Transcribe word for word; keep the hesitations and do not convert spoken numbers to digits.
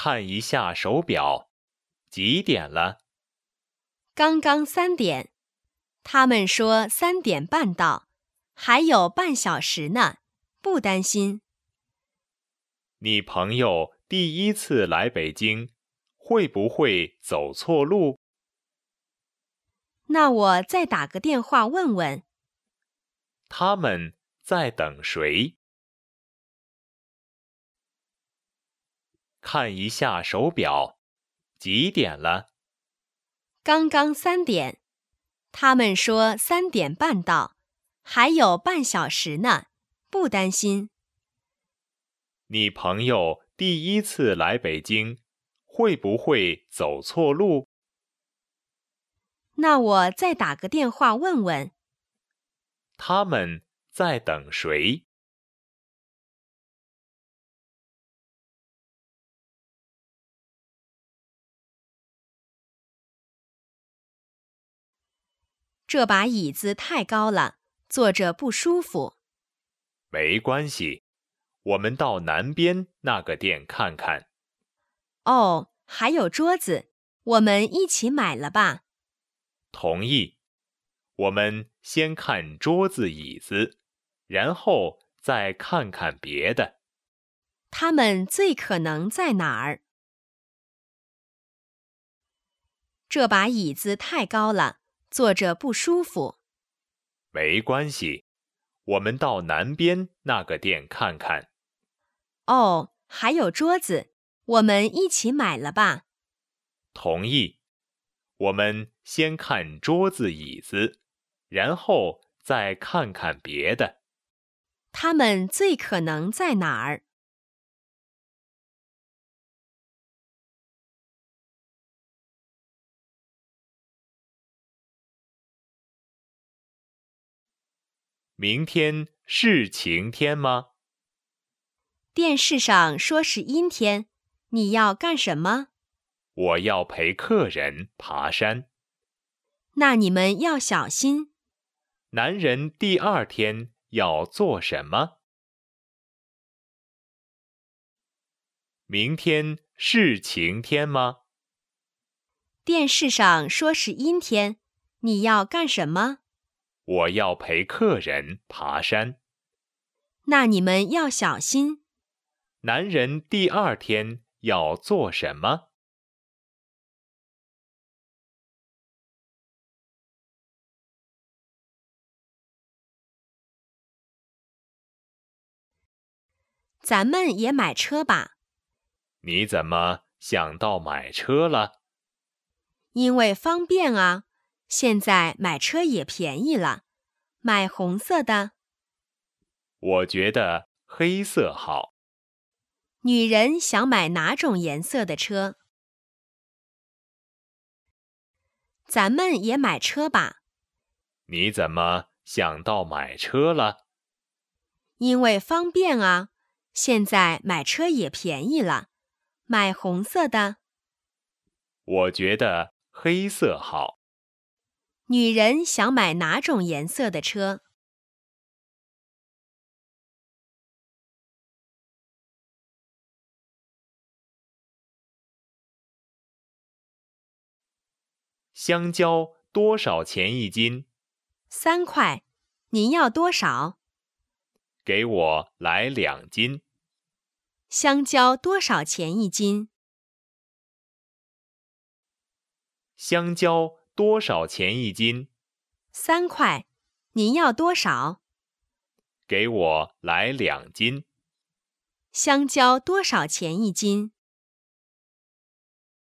看一下手表，几点了？ 刚刚三点。他们说三点半到，还有半小时呢，不担心。 你朋友第一次来北京，会不会走错路？ 那我再打个电话问问。 他们在等谁？看一下手表，几点了？ 刚刚三点。他们说三点半到，还有半小时呢，不担心。 你朋友第一次来北京，会不会走错路？ 那我再打个电话问问。 他们在等谁？ 这把椅子太高了，坐着不舒服。 没关系，我们到南边那个店看看。 哦，还有桌子，我们一起买了吧？ 同意。我们先看桌子椅子，然后再看看别的。 他们最可能在哪儿？这把椅子太高了，坐着不舒服。 没关系，我们到南边那个店看看。 哦，还有桌子，我们一起买了吧？ 同意。我们先看桌子椅子，然后再看看别的。 他们最可能在哪儿？ 明天是晴天吗？ 电视上说是阴天，你要干什么？ 我要陪客人爬山。 那你们要小心。 男人第二天要做什么？明天是晴天吗？ 电视上说是阴天，你要干什么？ 我要陪客人爬山。 那你们要小心。 男人第二天要做什么？ 咱们也买车吧。 你怎么想到买车了？ 因为方便啊，现在买车也便宜了。买红色的。 我觉得黑色好。 女人想买哪种颜色的车？咱们也买车吧。 你怎么想到买车了？ 因为方便啊，现在买车也便宜了。买红色的。 我觉得黑色好。 女人想买哪种颜色的车？ 香蕉多少钱一斤？ 三块。您要多少？ 给我来两斤。 香蕉多少钱一斤？ 香蕉多少钱一斤？ 三块。您要多少？ 给我来两斤。 香蕉多少钱一斤？